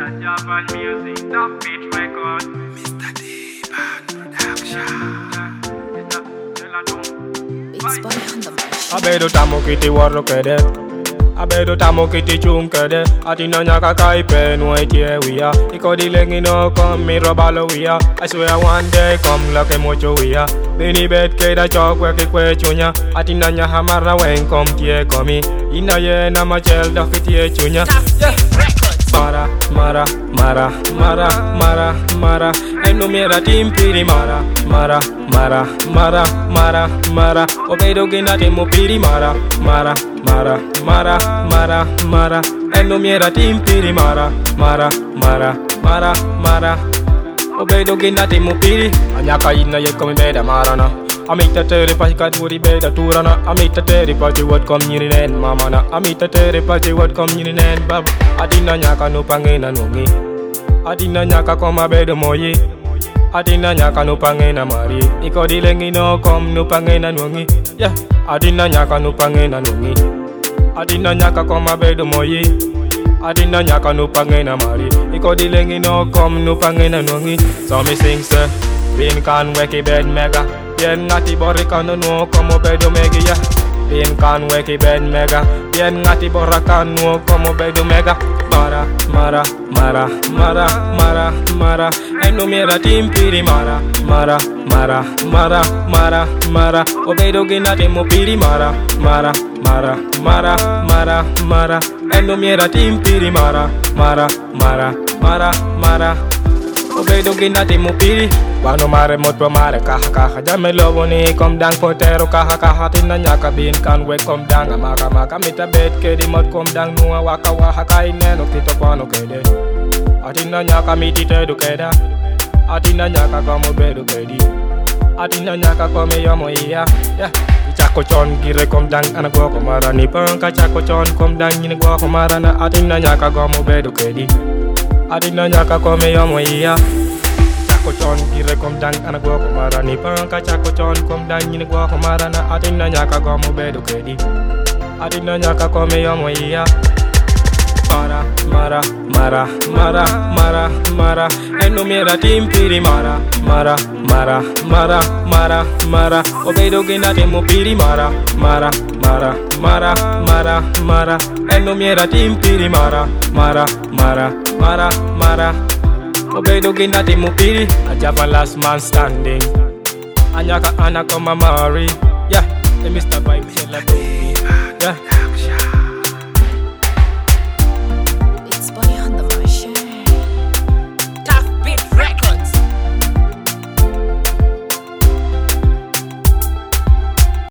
Japan music, top beat record. Mr. D-Band Production. It's boy on the bush. Abedo tamo kiti waro kede. Abedo tamo kiti chung kede. Atina nyaka kaipe nuetie wia. Iko di lengi no come mi robalo wia. I swear one day come like mocho wia. Beni bet keda chokwe kikwe chunya. Atina nya hamara wen kom tie komi. Ina ye na machel dokitie chunya. Yeah. Mara, mara, mara, mara, mara, mara. Eno mera timpiri mara, mara, mara, mara, mara, mara. Obedo gina timo piri mara, mara, mara, mara, mara, mara. Eno mera timpiri mara, mara, mara, mara, mara. Obedo gina timo piri. Anyaka ina ye komi beda marana. Amita tere pa kaduri beda turana. Amita tere pa jiwat kom nyirinen mamana. Amita tere pa jiwat kom nyirinen bab. Adina nyaka no pangena nungi. Adina nyaka koma bedo moyi. Adina nyaka no pangena mari. Iko dilengi no kom no pangena nungi. Yeah. Adina nyaka no pangena nungi. Adina nyaka koma bedo moyi. Adina nyaka no pangena mari. Iko dilengi no kom no pangena nungi. So me sing say, Bin kan weki bed mega. Bien ngati borikano no como bedo mega ya. Bien kan weki bed mega. Bien ngati borakan no como bedo mega. Mara, mara, mara, mara, mara, mara. Eno mera timpiri mara, mara, mara, mara, mara, mara. Obedo gina timo piri mara, mara, mara, mara, mara, mara. Eno mera timpiri mara, mara, mara, mara, mara. Obedo gina timo piri. Wano mare motwa mare kaha kaha. Jame lobo ni kom dang potero kaha kaha. Tina nyaka bin kan we kom dang amaka maka. Mita bet kedi mot kom dang nuwa waka waha kai neno kito kwano kede. Atina nyaka miti tedu keda. Atina nyaka komo bedu kedi. Atina nyaka kome yomo iya. Yeah. Chako chon gire kom dang anagwa komara. Ni pangka chako chon kom dang nyine gwa komara na. Atina nyaka komo bedu kedi. Atina nyaka kome yomo iya. Chon gire kom dang anagwa komara. Ni pangka chako chon kom dang nyine gwa komara na. Atina nyaka komo bedu kedi. Atina nyaka kome yomo iya. Mara, mara, mara, mara, mara, mara. Eno mera timpiri mara, mara, mara, mara, mara, mara. Obedo gina timo piri mara, mara, mara, mara, mara, mara. Eno mera timpiri mara, mara, mara, mara, mara. Obedo gina timo piri. A Japan last man standing. Anyaka anakoma mari. Yeah, the Mr. Vibe hella baby. Yeah.